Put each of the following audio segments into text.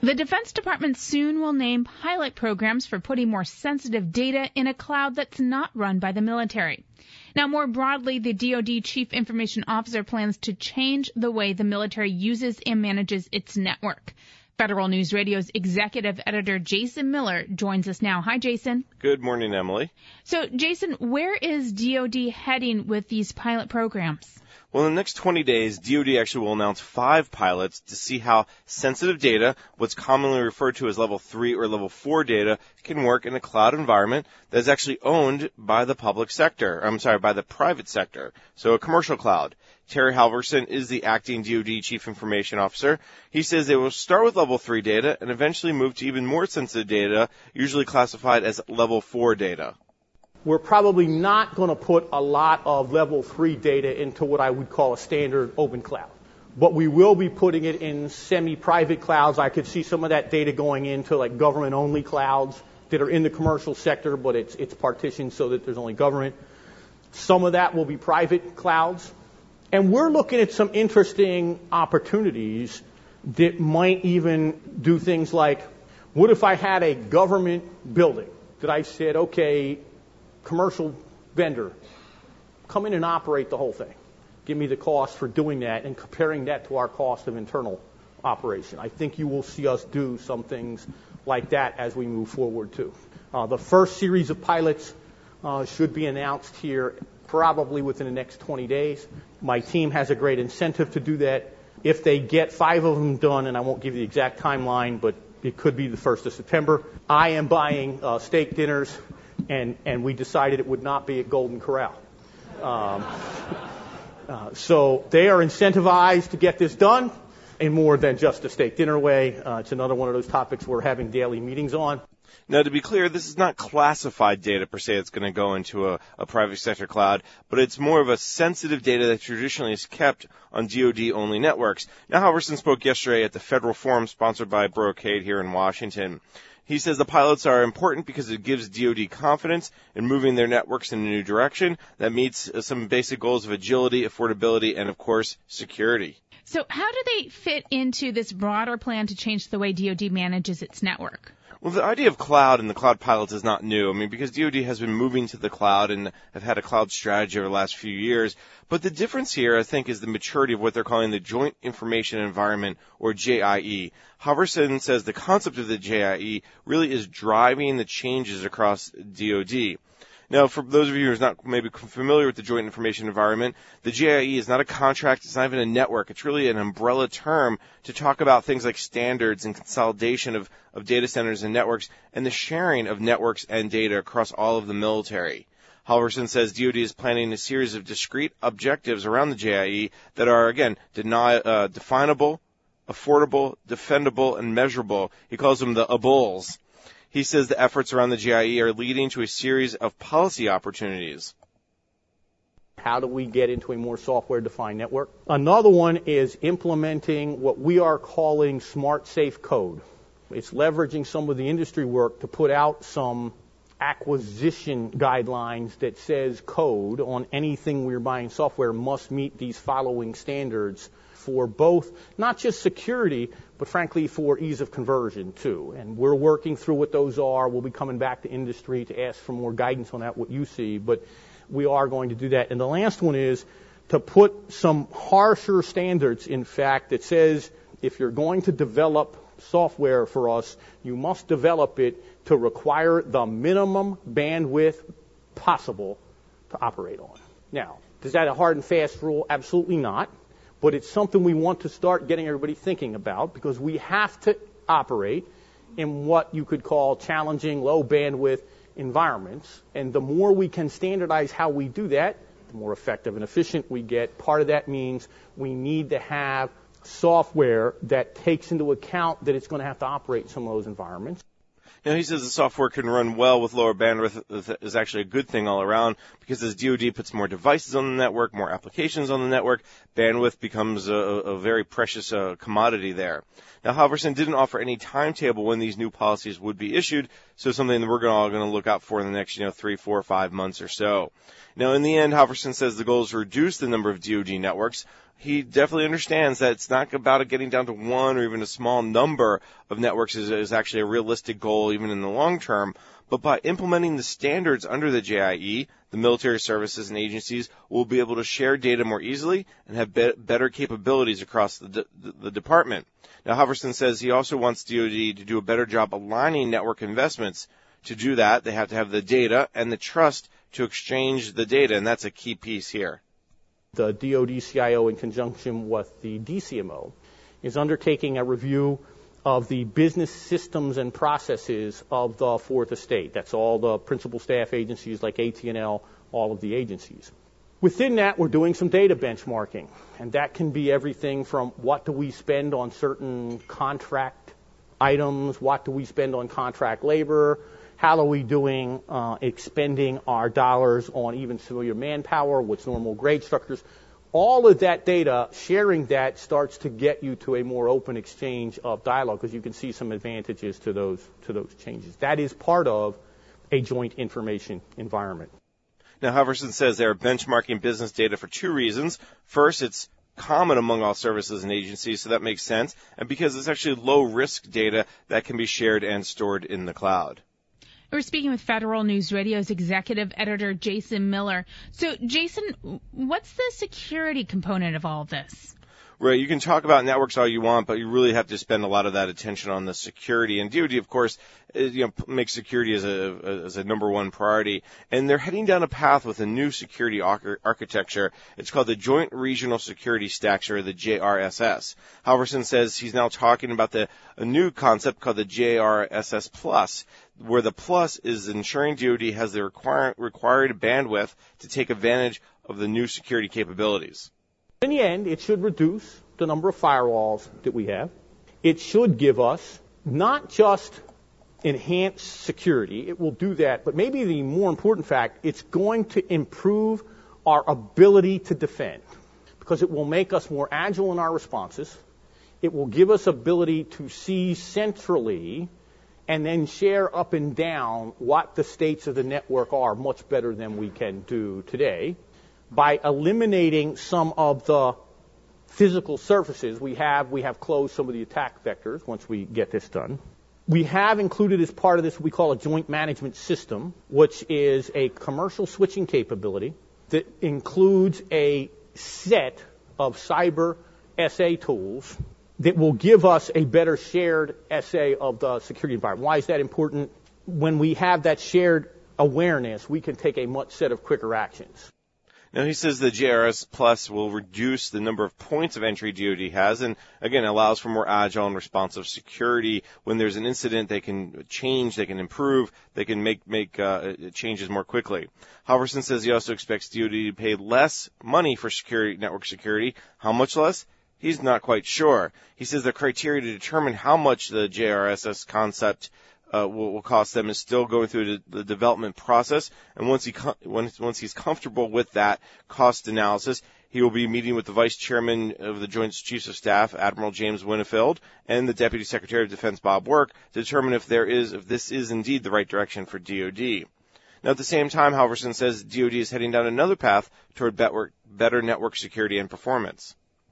The Defense Department soon will name pilot programs for putting more sensitive data in a cloud that's not run by the military. Now, more broadly, the DoD Chief Information Officer plans to change the way the military uses and manages its network. Federal News Radio's executive editor Jason Miller joins us now. Hi, Jason. Good morning, Emily. So, Jason, where is DoD heading with these pilot programs? Well, in the next 20 days, DoD actually will announce 5 pilots to see how sensitive data, what's commonly referred to as level 3 or level 4 data, can work in a cloud environment that is actually owned by the by the private sector, so a commercial cloud. Terry Halverson is the acting DoD Chief Information Officer. He says they will start with level 3 data and eventually move to even more sensitive data, usually classified as level 4 data. We're probably not going to put a lot of level 3 data into what I would call a standard open cloud. But we will be putting it in semi-private clouds. I could see some of that data going into like government-only clouds that are in the commercial sector, but it's partitioned so that there's only government. Some of that will be private clouds. And we're looking at some interesting opportunities that might even do things like, what if I had a government building that I said, okay, commercial vendor, come in and operate the whole thing. Give me the cost for doing that and comparing that to our cost of internal operation. I think you will see us do some things like that as we move forward too. The first series of pilots should be announced here probably within the next 20 days. My team has a great incentive to do that. If they get 5 of them done, and I won't give you the exact timeline, but it could be the 1st of September, I am buying steak dinners. And we decided it would not be at Golden Corral. So they are incentivized to get this done in more than just a steak dinner way. It's another one of those topics we're having daily meetings on. Now, to be clear, this is not classified data per se that's going to go into a private sector cloud, but it's more of a sensitive data that traditionally is kept on DoD-only networks. Now, Halverson spoke yesterday at the Federal Forum sponsored by Brocade here in Washington. He says the pilots are important because it gives DoD confidence in moving their networks in a new direction that meets some basic goals of agility, affordability, and, of course, security. So how do they fit into this broader plan to change the way DoD manages its network? Well, the idea of cloud and the cloud pilots is not new. I mean, because DoD has been moving to the cloud and have had a cloud strategy over the last few years. But the difference here, I think, is the maturity of what they're calling the Joint Information Environment, or JIE. Halverson says the concept of the JIE really is driving the changes across DoD. Now, for those of you who are not maybe familiar with the Joint Information Environment, the JIE is not a contract, it's not even a network. It's really an umbrella term to talk about things like standards and consolidation of data centers and networks and the sharing of networks and data across all of the military. Halverson says DoD is planning a series of discrete objectives around the JIE that are, again, definable, affordable, defendable, and measurable. He calls them the ABOLs. He says the efforts around the JIE are leading to a series of policy opportunities. How do we get into a more software-defined network? Another one is implementing what we are calling smart safe code. It's leveraging some of the industry work to put out some acquisition guidelines that says code on anything we're buying software must meet these following standards for both, not just security, but frankly for ease of conversion too. And we're working through what those are. We'll be coming back to industry to ask for more guidance on that, what you see, but we are going to do that. And the last one is to put some harsher standards, in fact, that says if you're going to develop software for us, you must develop it to require the minimum bandwidth possible to operate on. Now, is that a hard and fast rule? Absolutely not. But it's something we want to start getting everybody thinking about because we have to operate in what you could call challenging, low bandwidth environments. And the more we can standardize how we do that, the more effective and efficient we get. Part of that means we need to have software that takes into account that it's going to have to operate in some of those environments. You know, he says the software can run well with lower bandwidth is actually a good thing all around because as DoD puts more devices on the network, more applications on the network, bandwidth becomes a very precious commodity there. Now, Halverson didn't offer any timetable when these new policies would be issued, so something that we're all going to look out for in the next 3, 4, 5 months or so. Now, in the end, Halverson says the goal is to reduce the number of DoD networks he definitely understands that it's not about it getting down to one or even a small number of networks is actually a realistic goal even in the long term. But by implementing the standards under the JIE, the military services and agencies will be able to share data more easily and have better capabilities across the department. Now, Halvorson says he also wants DoD to do a better job aligning network investments. To do that, they have to have the data and the trust to exchange the data, and that's a key piece here. The DoD CIO, in conjunction with the DCMO, is undertaking a review of the business systems and processes of the Fourth Estate. That's all the principal staff agencies like AT&L, all of the agencies. Within that, we're doing some data benchmarking, and that can be everything from what do we spend on certain contract items, what do we spend on contract labor, how are we doing expending our dollars on even civilian manpower, what's normal grade structures. All of that data, sharing that starts to get you to a more open exchange of dialogue because you can see some advantages to those changes. That is part of a joint information environment. Now, Halvorson says they are benchmarking business data for two reasons. First, it's common among all services and agencies, so that makes sense, and because it's actually low-risk data that can be shared and stored in the cloud. We're speaking with Federal News Radio's executive editor, Jason Miller. So, Jason, what's the security component of all of this? Right, you can talk about networks all you want, but you really have to spend a lot of that attention on the security. And DoD, of course, makes security as a number one priority. And they're heading down a path with a new security architecture. It's called the Joint Regional Security Stacks, or the JRSS. Halvorson says he's now talking about a new concept called the JRSS Plus, where the plus is ensuring DoD has the required bandwidth to take advantage of the new security capabilities. In the end, it should reduce the number of firewalls that we have. It should give us not just enhanced security, it will do that, but maybe the more important fact, it's going to improve our ability to defend because it will make us more agile in our responses. It will give us ability to see centrally and then share up and down what the states of the network are much better than we can do today. By eliminating some of the physical surfaces, we have closed some of the attack vectors once we get this done. We have included as part of this what we call a joint management system, which is a commercial switching capability that includes a set of cyber SA tools that will give us a better shared SA of the security environment. Why is that important? When we have that shared awareness, we can take a much set of quicker actions. Now, he says the JRS Plus will reduce the number of points of entry DoD has, and again, allows for more agile and responsive security. When there's an incident, they can change, they can improve, they can make changes more quickly. Halvorson says he also expects DoD to pay less money for network security. How much less? He's not quite sure. He says the criteria to determine how much the JRSS concept will cost them is still going through the development process, and once he's comfortable with that cost analysis, he will be meeting with the Vice Chairman of the Joint Chiefs of Staff, Admiral James Winnfield, and the Deputy Secretary of Defense, Bob Work, to determine if this is indeed the right direction for DoD. Now, at the same time, Halvorson says DoD is heading down another path toward better network security and performance.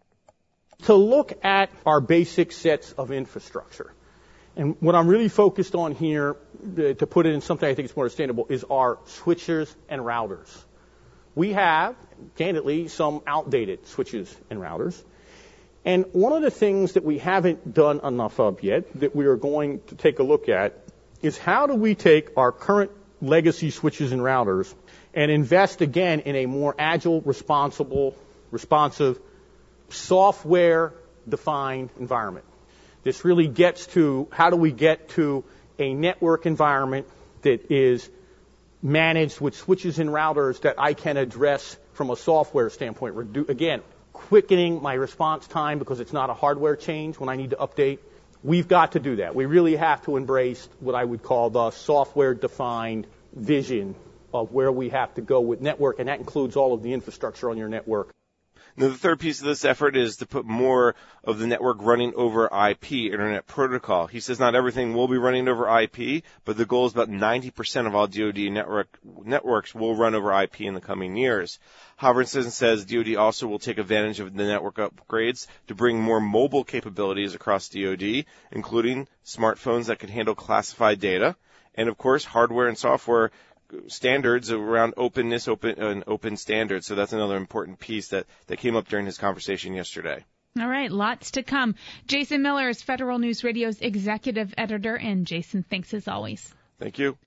To look at our basic sets of infrastructure. And what I'm really focused on here, to put it in something I think is more understandable, is our switches and routers. We have, candidly, some outdated switches and routers. And one of the things that we haven't done enough of yet, that we are going to take a look at, is how do we take our current legacy switches and routers and invest again in a more agile, responsive, software-defined environment. This really gets to how do we get to a network environment that is managed with switches and routers that I can address from a software standpoint. Again, quickening my response time because it's not a hardware change when I need to update. We've got to do that. We really have to embrace what I would call the software-defined vision of where we have to go with network, and that includes all of the infrastructure on your network. Now, the third piece of this effort is to put more of the network running over IP, Internet Protocol. He says not everything will be running over IP, but the goal is about 90% of all DoD networks will run over IP in the coming years. Halvorsen says DoD also will take advantage of the network upgrades to bring more mobile capabilities across DoD, including smartphones that can handle classified data, and of course hardware and software standards around openness, open standards. So that's another important piece that came up during his conversation yesterday. All right, lots to come. Jason Miller is Federal News Radio's executive editor, and Jason, thanks as always. Thank you.